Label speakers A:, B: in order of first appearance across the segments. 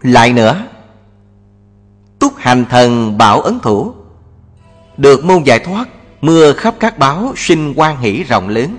A: Lại nữa, Túc Hành Thần Bảo Ấn Thủ, được môn giải thoát, mưa khắp các báo, sinh hoan hỷ rộng lớn.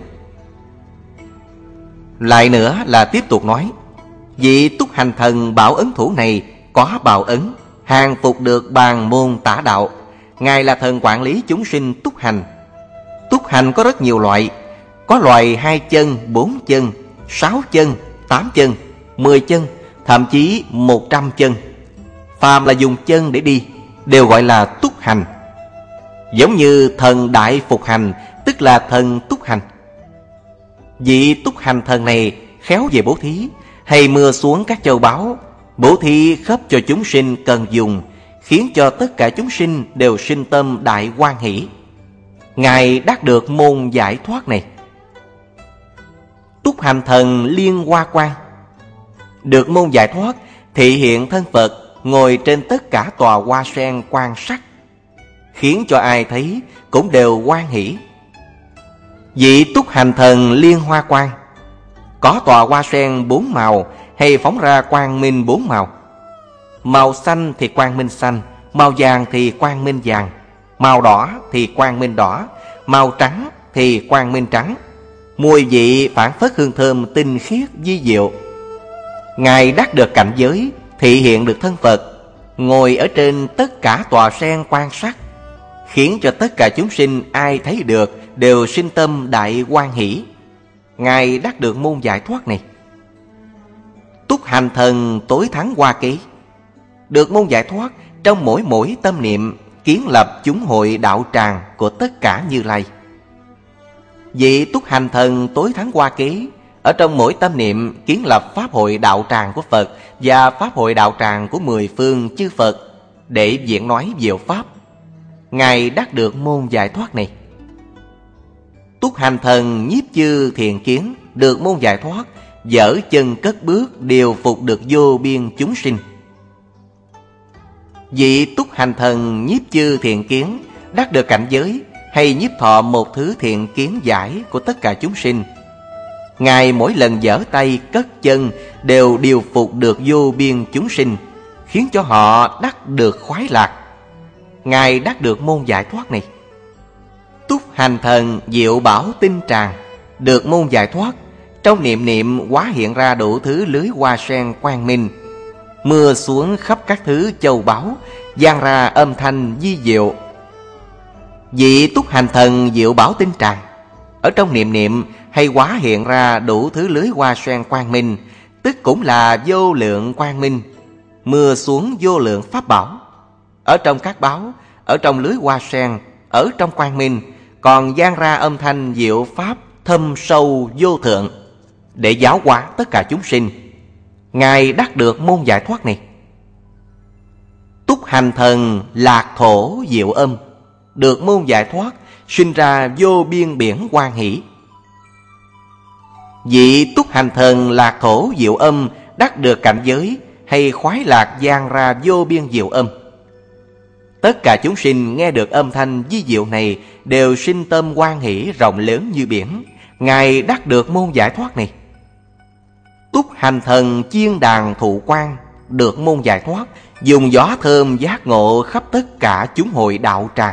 A: Lại nữa là tiếp tục nói, vị Túc Hành Thần Bảo Ấn Thủ này có bảo ấn, hàng phục được bàn môn tả đạo. Ngài là thần quản lý chúng sinh túc hành. Túc hành có rất nhiều loại, có loài 2 chân, 4 chân, 6 chân, 8 chân, 10 chân, thậm chí 100 chân. Phàm là dùng chân để đi đều gọi là túc hành. Giống như thần đại phục hành, tức là thần túc hành. Vị túc hành thần này khéo về bố thí, hay mưa xuống các châu báu, bố thí khắp cho chúng sinh cần dùng, khiến cho tất cả chúng sinh đều sinh tâm đại hoan hỷ. Ngài đắc được môn giải thoát này. Túc Hành Thần Liên Hoa Quan, được môn giải thoát, thị hiện thân Phật ngồi trên tất cả tòa hoa sen quan sắc, khiến cho ai thấy cũng đều hoan hỷ. Vị Túc Hành Thần Liên Hoa Quan có tòa hoa sen 4 màu, hay phóng ra quang minh 4 màu. Màu xanh thì quang minh xanh, màu vàng thì quang minh vàng, màu đỏ thì quang minh đỏ, màu trắng thì quang minh trắng. Mùi vị phảng phất hương thơm tinh khiết vi diệu. Ngài đắc được cảnh giới, thị hiện được thân Phật, ngồi ở trên tất cả tòa sen quan sát, khiến cho tất cả chúng sinh ai thấy được đều sinh tâm đại hoan hỷ. Ngài đắc được môn giải thoát này. Túc Hành Thần Tối Thắng Hoa Kế, được môn giải thoát, trong mỗi tâm niệm kiến lập chúng hội đạo tràng của tất cả Như Lai. Vị Túc Hành Thần Tối Thắng Hoa Kế ở trong mỗi tâm niệm kiến lập pháp hội đạo tràng của Phật và pháp hội đạo tràng của 10 phương chư Phật để diễn nói diệu pháp. Ngài đắc được môn giải thoát này. Túc Hành Thần Nhiếp Chư Thiện Kiến, được môn giải thoát, dở chân cất bước điều phục được vô biên chúng sinh. Vị Túc Hành Thần Nhiếp Chư Thiện Kiến đắc được cảnh giới, hay nhiếp thọ một thứ thiện kiến giải của tất cả chúng sinh. Ngài mỗi lần giở tay cất chân đều điều phục được vô biên chúng sinh, khiến cho họ đắc được khoái lạc. Ngài đắc được môn giải thoát này. Túc Hành Thần Diệu Bảo Tinh Tràng, được môn giải thoát, trong niệm hóa hiện ra đủ thứ lưới hoa sen quang minh, mưa xuống khắp các thứ châu báu, vang ra âm thanh vi diệu. Vị Túc Hành Thần Diệu Bảo Tinh Tràng ở trong niệm hay hóa hiện ra đủ thứ lưới hoa sen quang minh, tức cũng là vô lượng quang minh, mưa xuống vô lượng pháp bảo. Ở trong các báo, ở trong lưới hoa sen, ở trong quang minh, còn vang ra âm thanh diệu pháp thâm sâu vô thượng, để giáo hóa tất cả chúng sinh. Ngài đắc được môn giải thoát này. Túc Hành Thần Lạc Thổ Diệu Âm, được môn giải thoát, sinh ra vô biên biển hoan hỷ. Vị Túc Hành Thần Lạc Thổ Diệu Âm đắc được cảnh giới, hay khoái lạc vang ra vô biên diệu âm. Tất cả chúng sinh nghe được âm thanh vi diệu này đều sinh tâm hoan hỷ rộng lớn như biển. Ngài đắc được môn giải thoát này. Túc Hành Thần Chiên Đàn Thụ Quang, được môn giải thoát, dùng gió thơm giác ngộ khắp tất cả chúng hội đạo tràng.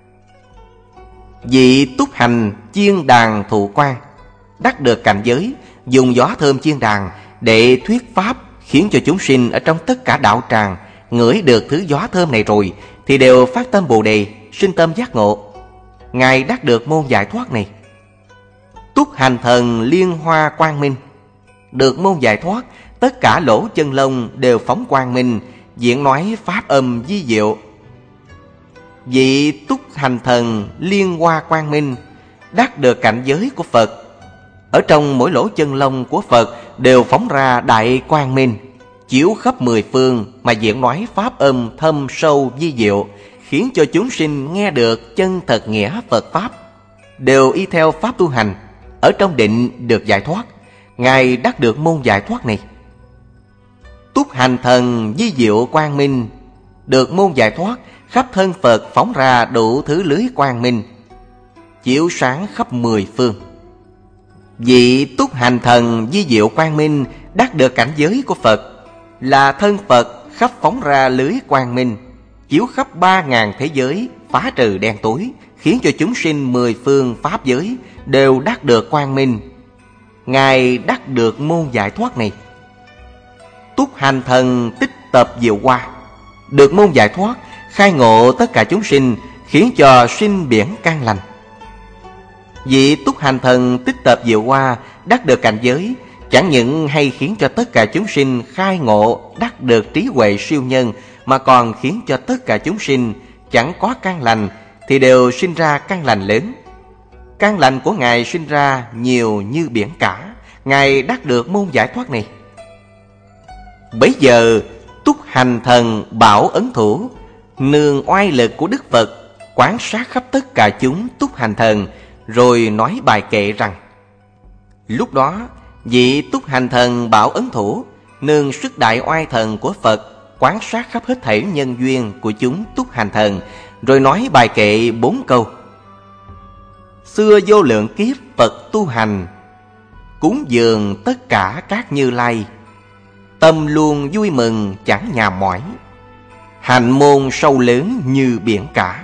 A: Vị Túc Hành Chiên Đàn Thụ Quang đắc được cảnh giới, dùng gió thơm chiên đàn để thuyết pháp, khiến cho chúng sinh ở trong tất cả đạo tràng ngửi được thứ gió thơm này rồi thì đều phát tâm Bồ Đề, sinh tâm giác ngộ. Ngài đắc được môn giải thoát này. Túc Hành Thần Liên Hoa Quang Minh, được môn giải thoát, tất cả lỗ chân lông đều phóng quang minh, diễn nói pháp âm vi diệu. Vị Túc Hành Thần Liên Hoa Quang Minh đắc được cảnh giới của Phật. Ở trong mỗi lỗ chân lông của Phật đều phóng ra đại quang minh, chiếu khắp 10 phương mà diễn nói pháp âm thâm sâu vi diệu, khiến cho chúng sinh nghe được chân thật nghĩa Phật pháp, đều y theo pháp tu hành, ở trong định được giải thoát. Ngài đắc được môn giải thoát này. Túc Hành Thần Vi Diệu Quang Minh, được môn giải thoát, khắp thân Phật phóng ra đủ thứ lưới quang minh, chiếu sáng khắp 10 phương. Vị Túc Hành Thần Vi Diệu Quang Minh đắc được cảnh giới của Phật, là thân Phật khắp phóng ra lưới quang minh, chiếu khắp 3.000 thế giới, phá trừ đen tối, khiến cho chúng sinh 10 phương pháp giới đều đắc được quang minh. Ngài đắc được môn giải thoát này. Túc Hành Thần tích tập diệu hoa, được môn giải thoát, khai ngộ tất cả chúng sinh, khiến cho sinh biển căn lành. Vị Túc Hành Thần tích tập diệu hoa đắc được cảnh giới, chẳng những hay khiến cho tất cả chúng sinh khai ngộ đắc được trí huệ siêu nhân, mà còn khiến cho tất cả chúng sinh chẳng có căn lành thì đều sinh ra căn lành lớn. Căn lành của Ngài sinh ra nhiều như biển cả. Ngài đắc được môn giải thoát này. Bấy giờ Túc Hành Thần bảo ấn thủ, nương oai lực của Đức Phật, quán sát khắp tất cả chúng Túc Hành Thần, rồi nói bài kệ rằng: lúc đó vị Túc Hành Thần bảo ấn thủ nương sức đại oai thần của Phật, quán sát khắp hết thảy nhân duyên của chúng Túc Hành Thần, rồi nói bài kệ 4 câu. Xưa vô lượng kiếp Phật tu hành, cúng dường tất cả các Như Lai, tâm luôn vui mừng chẳng nhà mỏi, hạnh môn sâu lớn như biển cả.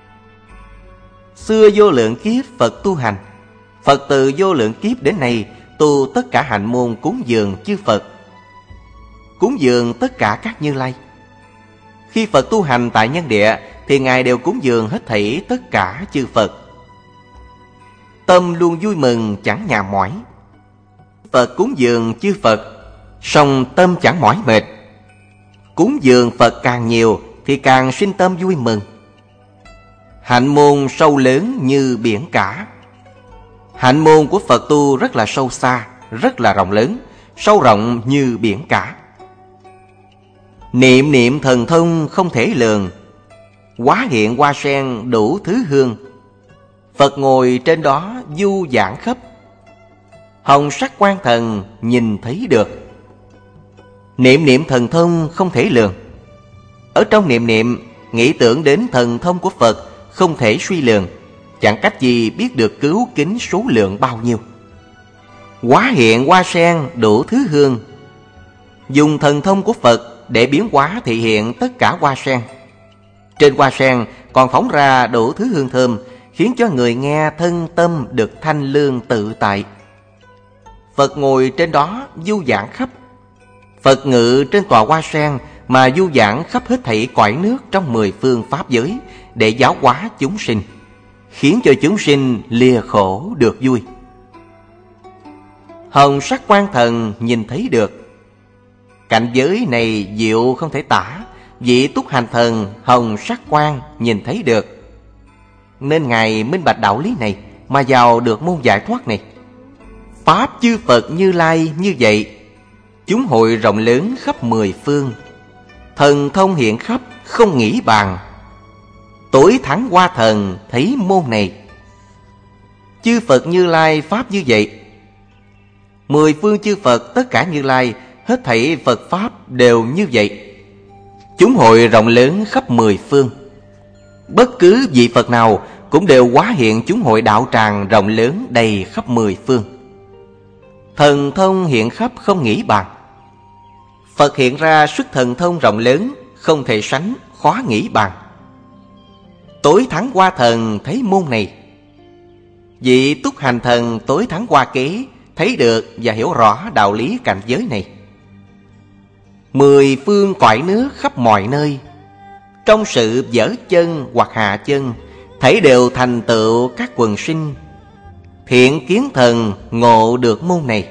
A: Xưa vô lượng kiếp Phật tu hành, Phật từ vô lượng kiếp đến nay tu tất cả hạnh môn cúng dường chư Phật, cúng dường tất cả các Như Lai. Khi Phật tu hành tại nhân địa thì Ngài đều cúng dường hết thảy tất cả chư Phật. Tâm luôn vui mừng chẳng nhà mỏi. Phật cúng dường chư Phật, song tâm chẳng mỏi mệt. Cúng dường Phật càng nhiều thì càng sinh tâm vui mừng. Hạnh môn sâu lớn như biển cả. Hạnh môn của Phật tu rất là sâu xa, rất là rộng lớn, sâu rộng như biển cả. Niệm niệm thần thông không thể lường, hóa hiện hoa sen đủ thứ hương. Phật ngồi trên đó du giảng khắp, hồng sắc quan thần nhìn thấy được. Niệm niệm thần thông không thể lường. Ở trong niệm niệm nghĩ tưởng đến thần thông của Phật không thể suy lường, chẳng cách gì biết được cứu kính số lượng bao nhiêu. Hóa hiện hoa sen đủ thứ hương, dùng thần thông của Phật để biến hóa thị hiện tất cả hoa sen. Trên hoa sen còn phóng ra đủ thứ hương thơm, khiến cho người nghe thân tâm được thanh lương tự tại. Phật ngồi trên đó du giảng khắp. Phật ngự trên tòa hoa sen mà du giảng khắp hết thảy cõi nước trong 10 phương pháp giới, để giáo hóa chúng sinh, khiến cho chúng sinh lìa khổ được vui. Hồng sắc quan thần nhìn thấy được. Cảnh giới này diệu không thể tả. Vị Túc Hành Thần hồng sắc quan nhìn thấy được, nên Ngài minh bạch đạo lý này mà vào được môn giải thoát này. Pháp chư Phật Như Lai như vậy, chúng hội rộng lớn khắp 10 phương, thần thông hiện khắp không nghĩ bàn. Tối thắng hoa thần thấy môn này. Chư Phật Như Lai pháp như vậy, 10 phương chư Phật tất cả Như Lai, hết thảy Phật pháp đều như vậy. Chúng hội rộng lớn khắp 10 phương. Bất cứ vị Phật nào cũng đều hóa hiện chúng hội đạo tràng rộng lớn đầy khắp 10 phương. Thần thông hiện khắp không nghĩ bàn. Phật hiện ra sức thần thông rộng lớn, không thể sánh, khó nghĩ bàn. Tối thắng hoa thần thấy môn này. Vị Túc Hành Thần tối thắng hoa kế thấy được và hiểu rõ đạo lý cảnh giới này. 10 phương cõi nước khắp mọi nơi, trong sự dở chân hoặc hạ chân, thấy đều thành tựu các quần sinh. Thiện kiến thần ngộ được môn này.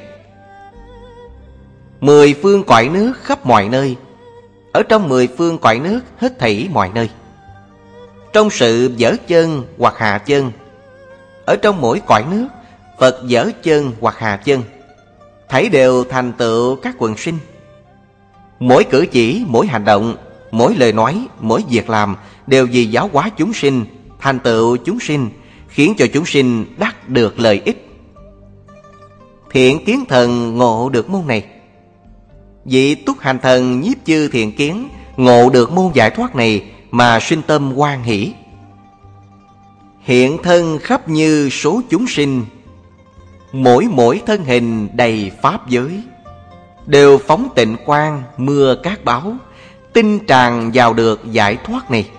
A: 10 phương cõi nước khắp mọi nơi, ở trong 10 phương cõi nước hết thảy mọi nơi, trong sự dở chân hoặc hạ chân, ở trong mỗi cõi nước Phật dở chân hoặc hạ chân, thấy đều thành tựu các quần sinh. Mỗi cử chỉ, mỗi hành động, mỗi lời nói, mỗi việc làm đều vì giáo hóa chúng sinh, thành tựu chúng sinh, khiến cho chúng sinh đắc được lợi ích. Thiện kiến thần ngộ được môn này. Vị Túc Hành Thần nhiếp chư thiện kiến ngộ được môn giải thoát này mà sinh tâm hoan hỷ. Hiện thân khắp như số chúng sinh, mỗi thân hình đầy pháp giới, đều phóng tịnh quang mưa cát báo, tinh tràn vào được giải thoát này.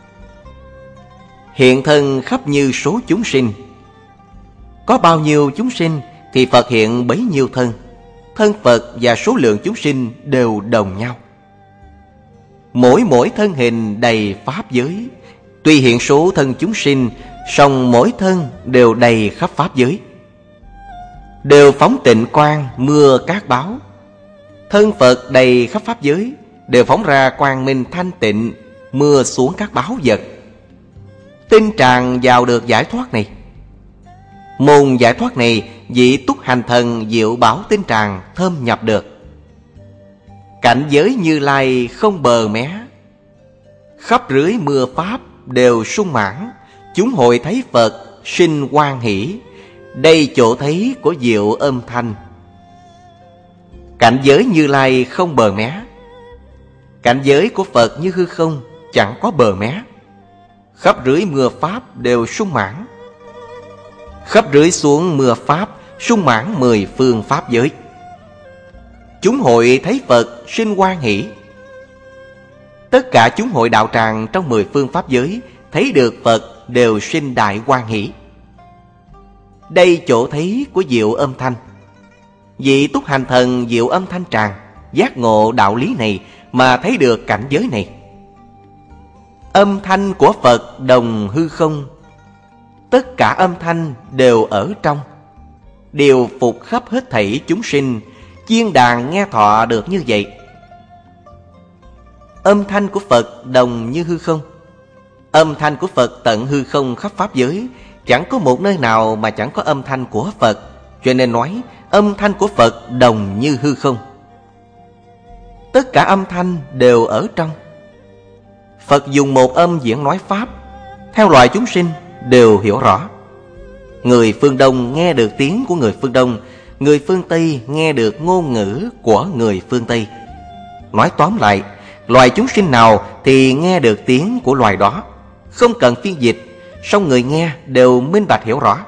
A: Hiện thân khắp như số chúng sinh. Có bao nhiêu chúng sinh thì Phật hiện bấy nhiêu thân. Thân Phật và số lượng chúng sinh đều đồng nhau. Mỗi thân hình đầy pháp giới. Tuy hiện số thân chúng sinh, song mỗi thân đều đầy khắp pháp giới. Đều phóng tịnh quang mưa cát báo. Thân Phật đầy khắp pháp giới, đều phóng ra quang minh thanh tịnh, mưa xuống các báo vật. Tinh tràn vào được giải thoát này. Môn giải thoát này, vị túc hành thần diệu bảo tinh tràn thâm nhập được. Cảnh giới Như Lai không bờ mé. Khắp rưới mưa pháp đều sung mãn. Chúng hội thấy Phật sinh hoan hỷ. Đây chỗ thấy của diệu âm thanh. Cảnh giới Như Lai không bờ mé. Cảnh giới của Phật như hư không, chẳng có bờ mé. Khắp rưới mưa pháp đều sung mãn. Khắp rưới xuống mưa pháp, sung mãn 10 phương pháp giới. Chúng hội thấy Phật sinh hoan hỷ. Tất cả chúng hội đạo tràng trong 10 phương pháp giới thấy được Phật đều sinh đại hoan hỷ. Đây chỗ thấy của diệu âm thanh. Vị túc hành thần diệu âm thanh tràng giác ngộ đạo lý này mà thấy được cảnh giới này. Âm thanh của Phật đồng hư không. Tất cả âm thanh đều ở trong, điều phục khắp hết thảy chúng sinh. Chiên đàn nghe thọ được như vậy. Âm thanh của Phật đồng như hư không. Âm thanh của Phật tận hư không khắp pháp giới. Chẳng có một nơi nào mà chẳng có âm thanh của Phật. Cho nên nói âm thanh của Phật đồng như hư không. Tất cả âm thanh đều ở trong. Phật dùng một âm diễn nói pháp, theo loại chúng sinh đều hiểu rõ. Người phương Đông nghe được tiếng của người phương Đông, người phương Tây nghe được ngôn ngữ của người phương Tây. Nói tóm lại, loài chúng sinh nào thì nghe được tiếng của loài đó, không cần phiên dịch, song người nghe đều minh bạch hiểu rõ.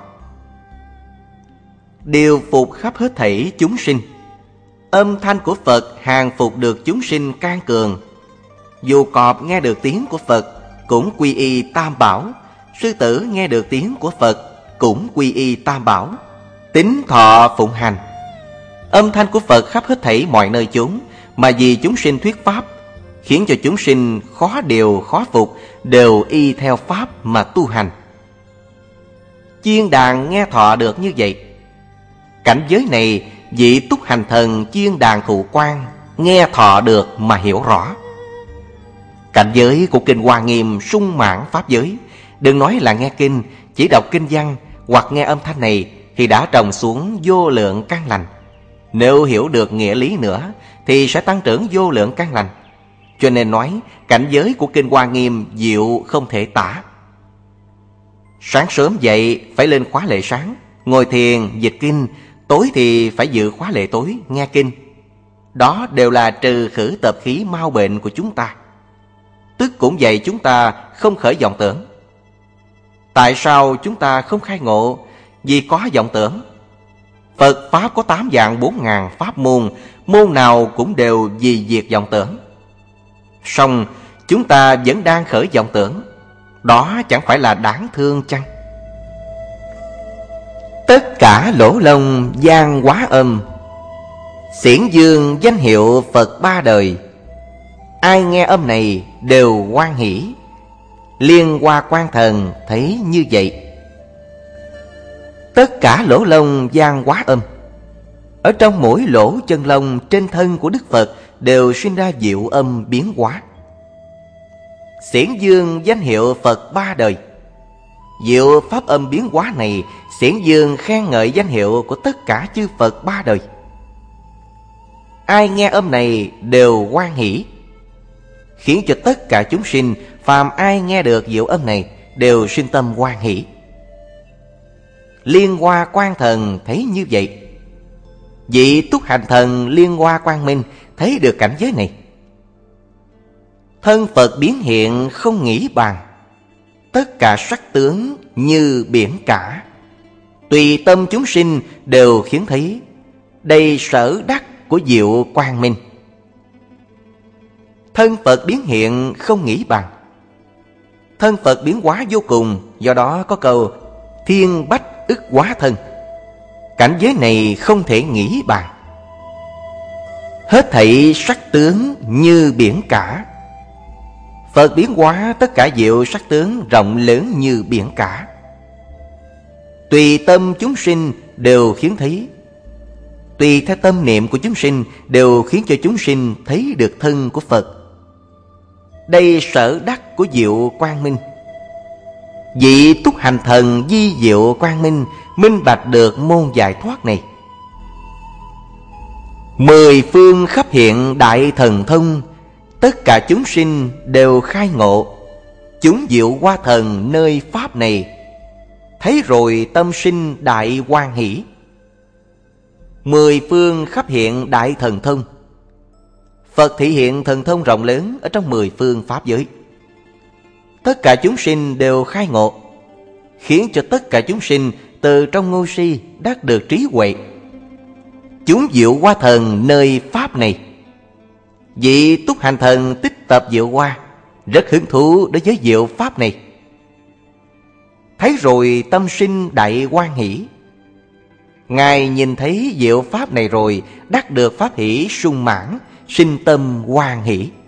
A: Điều phục khắp hết thảy chúng sinh. Âm thanh của Phật hàng phục được chúng sinh can cường. Dù cọp nghe được tiếng của Phật cũng quy y Tam Bảo. Sư tử nghe được tiếng của Phật cũng quy y Tam Bảo, tín thọ phụng hành. Âm thanh của Phật khắp hết thảy mọi nơi chốn, mà vì chúng sinh thuyết pháp, khiến cho chúng sinh khó điều khó phục, đều y theo pháp mà tu hành. Chiên đàn nghe thọ được như vậy. Cảnh giới này vị túc hành thần chiên đàn thụ quan nghe thọ được mà hiểu rõ. Cảnh giới của Kinh Hoa Nghiêm sung mãn pháp giới. Đừng nói là nghe kinh, chỉ đọc kinh văn hoặc nghe âm thanh này thì đã trồng xuống vô lượng căn lành. Nếu hiểu được nghĩa lý nữa thì sẽ tăng trưởng vô lượng căn lành. Cho nên nói cảnh giới của Kinh Hoa Nghiêm diệu không thể tả. Sáng sớm dậy phải lên khóa lệ sáng, ngồi thiền dịch kinh, tối thì phải dự khóa lệ tối nghe kinh. Đó đều là trừ khử tập khí mau bệnh của chúng ta. Tức cũng dạy chúng ta không khởi vọng tưởng. Tại sao chúng ta không khai ngộ? Vì có vọng tưởng. Phật Pháp có 8 vạn 4 ngàn pháp môn, môn nào cũng đều vì diệt vọng tưởng. Song chúng ta vẫn đang khởi vọng tưởng. Đó chẳng phải là đáng thương chăng? Tất cả lỗ lông gian quá âm, xiển dương danh hiệu Phật ba đời. Ai nghe âm này đều hoan hỷ. Liên Hoa Quan Thần thấy như vậy. Tất cả lỗ lông gian quá âm. Ở trong mỗi lỗ chân lông trên thân của Đức Phật đều sinh ra diệu âm biến hóa. Xiển dương danh hiệu Phật ba đời. Diệu pháp âm biến hóa này, xiển dương khen ngợi danh hiệu của tất cả chư Phật ba đời. Ai nghe âm này đều hoan hỷ, khiến cho tất cả chúng sinh phàm ai nghe được diệu âm này đều sinh tâm hoan hỷ. Liên Hoa Quan Thần thấy như vậy. Vị túc hành thần Liên Hoa Quang Minh thấy được cảnh giới này. Thân Phật biến hiện không nghĩ bàn, tất cả sắc tướng như biển cả. Tùy tâm chúng sinh đều khiến thấy, đây sở đắc của diệu quang minh. thân Phật biến hiện không nghĩ bằng. Thân Phật biến hóa vô cùng, do đó có câu thiên bách ức hóa thân. Cảnh giới này không thể nghĩ bàn. Hết thảy sắc tướng như biển cả. Phật biến hóa tất cả diệu sắc tướng rộng lớn như biển cả. Tùy tâm chúng sinh đều khiến thấy. Tùy theo tâm niệm của chúng sinh đều khiến cho chúng sinh thấy được thân của Phật. Đây sở đắc của diệu quang minh. Vị túc hành thần di diệu quang minh minh bạch được môn giải thoát này. 10 phương khắp hiện đại thần thông, tất cả chúng sinh đều khai ngộ. Chúng diệu hoa thần nơi pháp này, thấy rồi tâm sinh đại hoan hỷ. 10 phương khắp hiện đại thần thông. Phật thị hiện thần thông rộng lớn ở trong 10 phương pháp giới. Tất cả chúng sinh đều khai ngộ, khiến cho tất cả chúng sinh từ trong ngu si đắc được trí huệ. Chúng diệu hoa thần nơi pháp này. Vị túc hành thần tích tập diệu hoa rất hứng thú đối với diệu pháp này. Thấy rồi tâm sinh đại hoan hỷ. Ngài nhìn thấy diệu pháp này rồi đắc được pháp hỷ sung mãn, sinh tâm hoan hỷ.